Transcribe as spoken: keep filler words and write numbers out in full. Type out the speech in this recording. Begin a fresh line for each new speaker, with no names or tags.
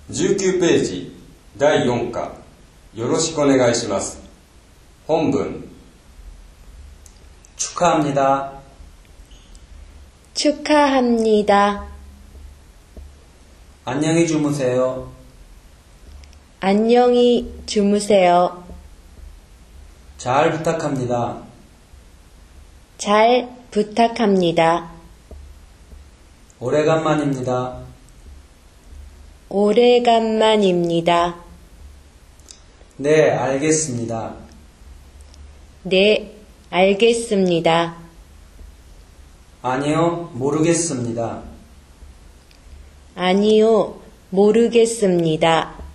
じゅうきゅうページだいよん課よろしくお願いします。本文
축하합니다.
축하합니다.
안녕히 주무세요.
안녕히 주무세요.
잘 부탁합니다.
잘 부탁합니다.
오래간만입니다.
오래간만입니다.
네, 알겠습니다.
네, 알겠습니다.
아니요, 모르겠습니다.
아니요, 모르겠습니다.